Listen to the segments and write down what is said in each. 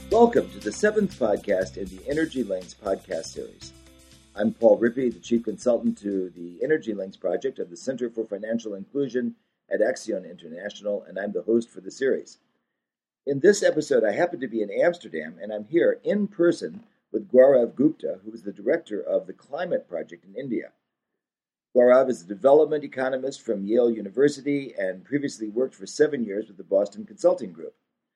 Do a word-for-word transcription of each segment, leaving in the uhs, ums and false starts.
Welcome to the seventh podcast in the Energy Links podcast series. I'm Paul Rippey, the Chief Consultant to the Energy Links project of the Center for Financial Inclusion at Axion International, and I'm the host for the series. In this episode, I happen to be in Amsterdam, and I'm here in person with Gaurav Gupta, who is the director of the Climate Project in India. Gaurav is a development economist from Yale University and previously worked for seven years with the Boston Consulting Group.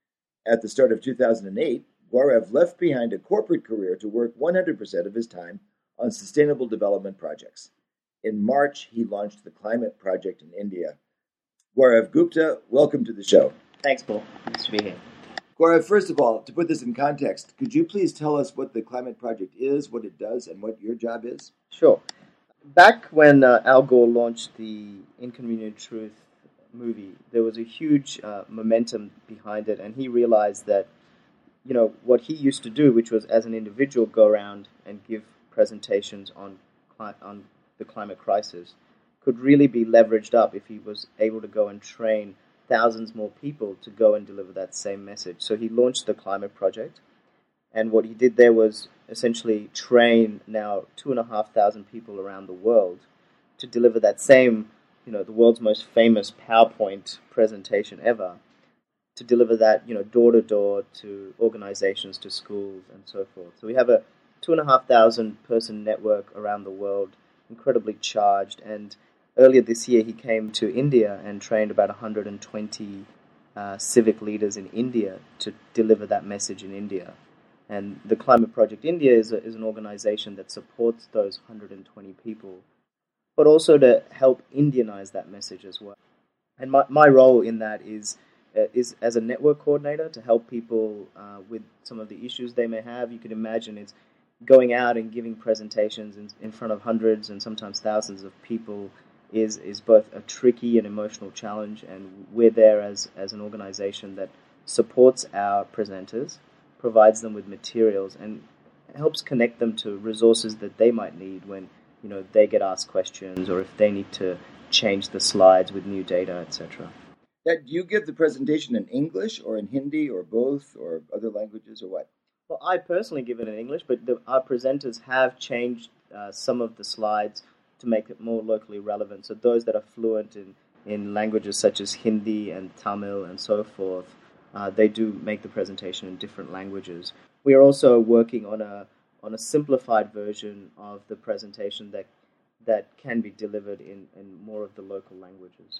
At the start of two thousand eight, Gaurav left behind a corporate career to work one hundred percent of his time on sustainable development projects. In March, he launched the Climate Project in India. Gaurav Gupta, welcome to the show. Thanks, Paul. Nice to be here. Gaurav, first of all, to put this in context, could you please tell us what the Climate Project is, what it does, and what your job is? Sure. Back when uh, Al Gore launched the Inconvenient Truth movie, there was a huge uh, momentum behind it, and he realized that, you know, what he used to do, which was as an individual go around and give presentations on cli- on the climate crisis, could really be leveraged up if he was able to go and train thousands more people to go and deliver that same message. So he launched the Climate Project, and what he did there was essentially train now two and a half thousand people around the world to deliver that same, you know, the world's most famous PowerPoint presentation ever, to deliver that, you know, door to door to organizations, to schools, and so forth. So we have a two and a half thousand person network around the world, incredibly charged. And earlier this year, he came to India and trained about one hundred twenty uh, civic leaders in India to deliver that message in India. And the Climate Project India is a, is an organization that supports those one hundred twenty people, but also to help Indianize that message as well. And my, my role in that is uh, is as a network coordinator to help people uh, with some of the issues they may have. You can imagine it's going out and giving presentations in, in front of hundreds and sometimes thousands of people is is both a tricky and emotional challenge, and we're there as, as an organization that supports our presenters, provides them with materials, and helps connect them to resources that they might need when, you know, they get asked questions or if they need to change the slides with new data, et cetera. Now, do you give the presentation in English or in Hindi or both or other languages or what? Well, I personally give it in English, but the, our presenters have changed uh, some of the slides to make it more locally relevant. So those that are fluent in, in languages such as Hindi and Tamil and so forth, uh, they do make the presentation in different languages. We are also working on a on a simplified version of the presentation that that can be delivered in, in more of the local languages.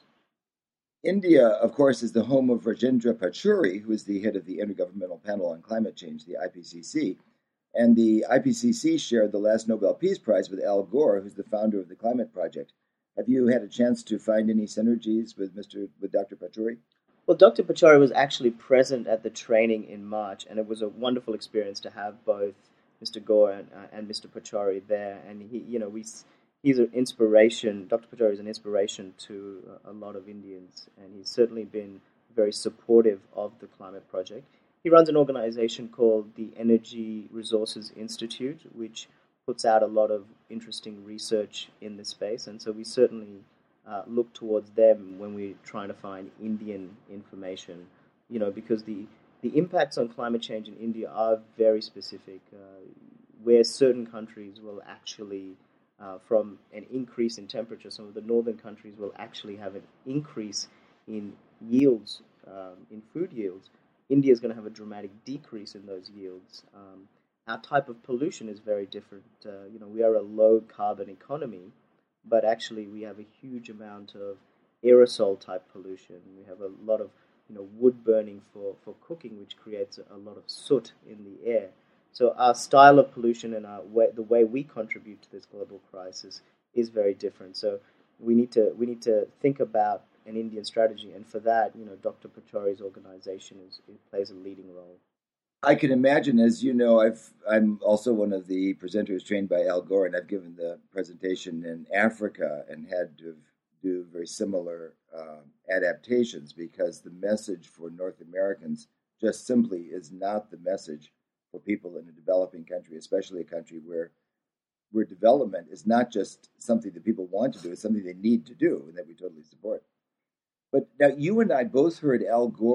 India, of course, is the home of Rajendra Pachauri, who is the head of the Intergovernmental Panel on Climate Change, the I P C C. And the I P C C shared the last Nobel Peace Prize with Al Gore, who's the founder of the Climate Project. Have you had a chance to find any synergies with Mister with Doctor Pachauri? Well, Doctor Pachauri was actually present at the training in March, and it was a wonderful experience to have both Mister Gore and, uh, and Mister Pachauri there. And he, you know, we he's an inspiration. Doctor Pachauri is an inspiration to a lot of Indians, and he's certainly been very supportive of the Climate Project. He runs an organization called the Energy Resources Institute, which puts out a lot of interesting research in this space, and so we certainly uh, look towards them when we're trying to find Indian information, you know, because the, the impacts on climate change in India are very specific, uh, where certain countries will actually, uh, from an increase in temperature, some of the northern countries will actually have an increase in yields, um, in food yields. India is going to have a dramatic decrease in those yields. Um, our type of pollution is very different. Uh, you know, we are a low-carbon economy, but actually we have a huge amount of aerosol-type pollution. We have a lot of, you know, wood burning for, for cooking, which creates a, a lot of soot in the air. So our style of pollution and our way, the way we contribute to this global crisis is very different. So we need to we need to think about an Indian strategy, and for that, you know, Doctor Pachauri's organization is it plays a leading role. I can imagine, as you know, I've, I'm also one of the presenters trained by Al Gore, and I've given the presentation in Africa and had to do very similar uh, adaptations because the message for North Americans just simply is not the message for people in a developing country, especially a country where where development is not just something that people want to do, it's something they need to do, and that we totally support. But now you and I both heard Al Gore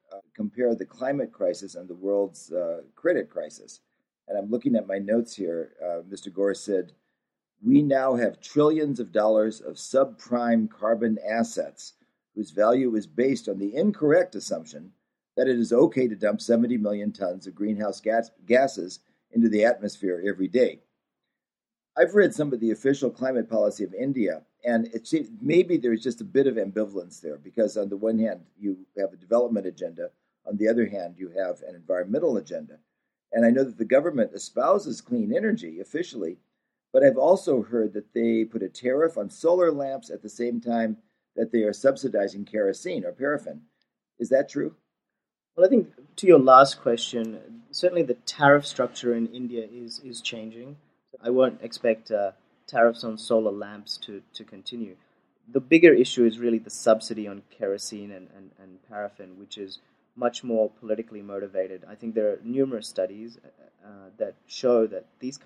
uh, compare the climate crisis and the world's uh, credit crisis. And I'm looking at my notes here. Uh, Mister Gore said, we now have trillions of dollars of subprime carbon assets whose value is based on the incorrect assumption that it is okay to dump seventy million tons of greenhouse gas- gases into the atmosphere every day. I've read some of the official climate policy of India, and it seems maybe there's just a bit of ambivalence there because on the one hand, you have a development agenda. On the other hand, you have an environmental agenda. And I know that the government espouses clean energy officially, but I've also heard that they put a tariff on solar lamps at the same time that they are subsidizing kerosene or paraffin. Is that true? Well, I think to your last question, certainly the tariff structure in India is, is changing. I won't expect uh, tariffs on solar lamps to, to continue. The bigger issue is really the subsidy on kerosene and, and, and paraffin, which is much more politically motivated. I think there are numerous studies uh, that show that these